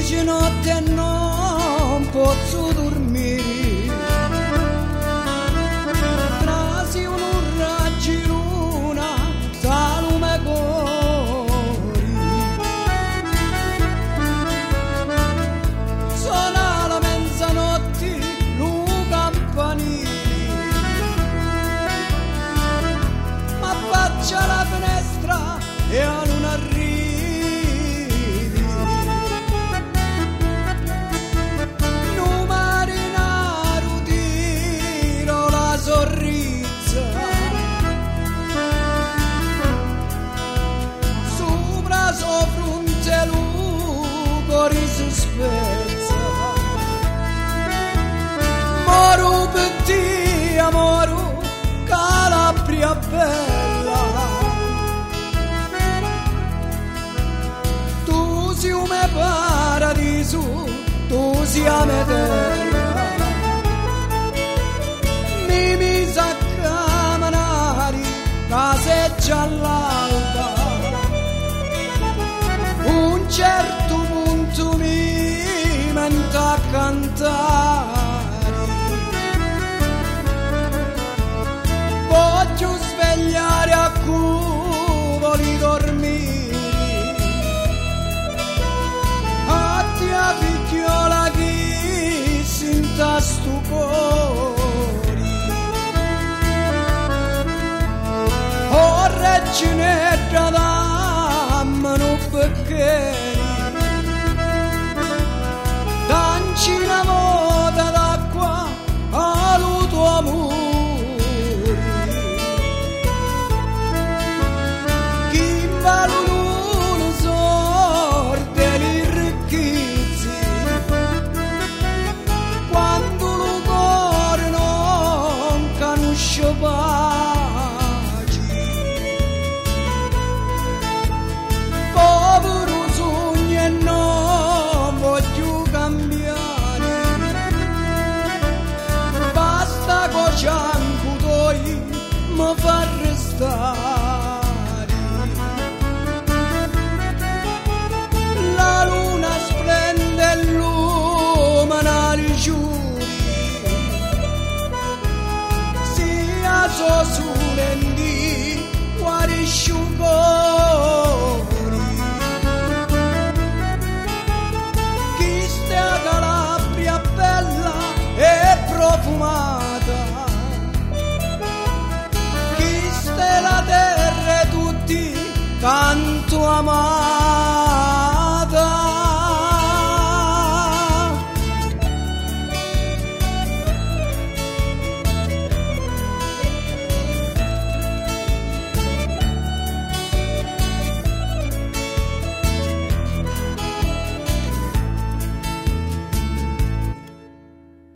dici notte non posso dormire, trasi un raggio luna, salume cori, suona la mezzanotte, lu campanile, ma affaccia la finestra e a luna arriva. Si spezza, moro per te, amoro, Calabria bella. Tu sei un mio paradiso, tu sei la mia terra. Mi misi a camminare, caseggia all'alba, un certo punto mi menta a cantare, voglio svegliare a cuvoli dormire, a te a figliola che sinta stu cuore, oh reginetta dammelo perché